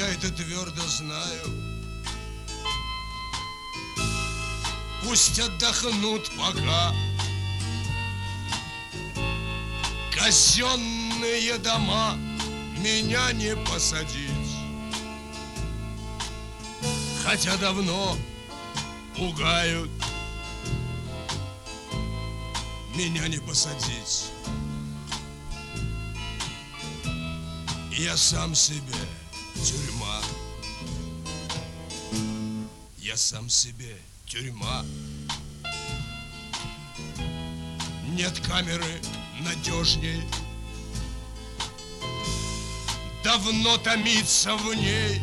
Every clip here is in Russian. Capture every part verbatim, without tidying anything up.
Я это твердо знаю. Пусть отдохнут пока. Казенные дома меня не посадить. Хотя давно пугают, меня не посадить. Я сам себе тюрьма. Я сам себе тюрьма. Нет камеры надежней. Давно томится в ней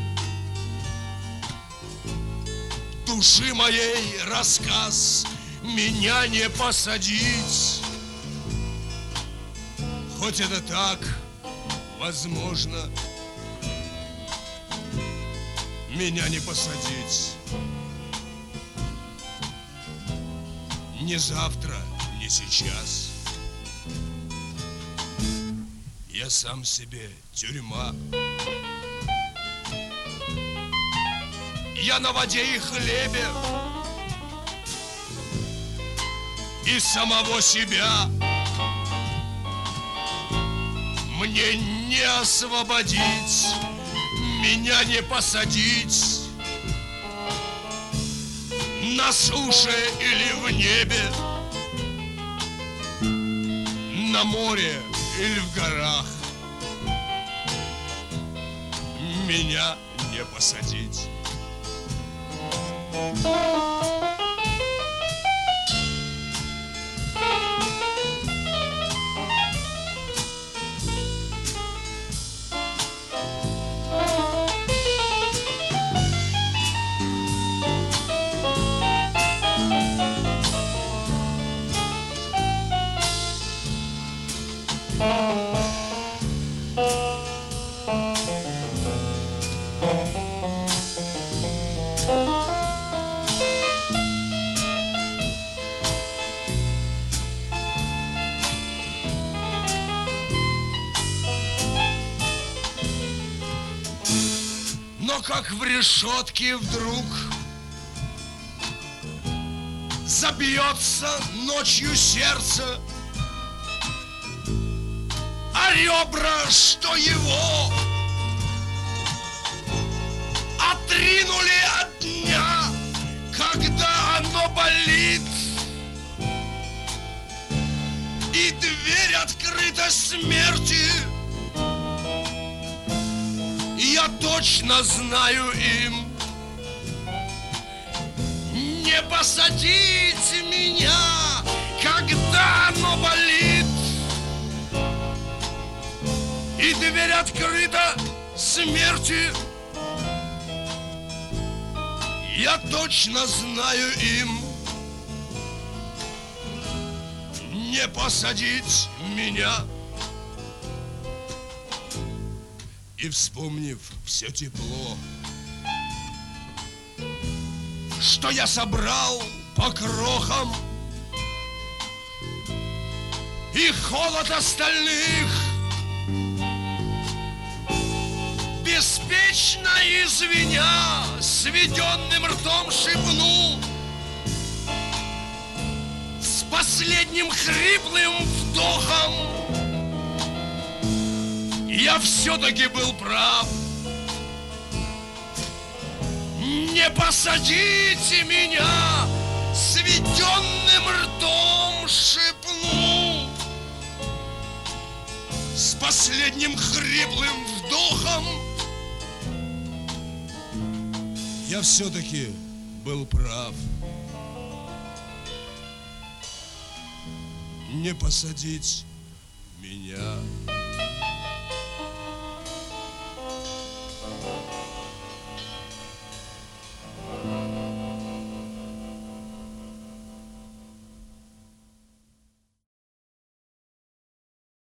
души моей рассказ. Меня не посадить. Хоть это так возможно, меня не посадить. Ни завтра, ни сейчас. Я сам себе тюрьма. Я на воде и хлебе, и самого себя мне не освободить, меня не посадить. На суше или в небе, на море или в горах, меня не посадить. Но как в решетке вдруг забьется ночью сердце, а ребра, что его отринули от дня, когда оно болит, и дверь открыта смерти. Я точно знаю им не посадить меня, когда оно болит, и дверь открыта смерти. Я точно знаю им не посадить меня. И вспомнив все тепло, что я собрал по крохам, и холод остальных, беспечно извиня, сведенным ртом шепну с последним хриплым вдохом: я все-таки был прав. Не посадите меня, сведенным ртом шепну с последним хриплым вдохом. Я все-таки был прав. Не посадить меня.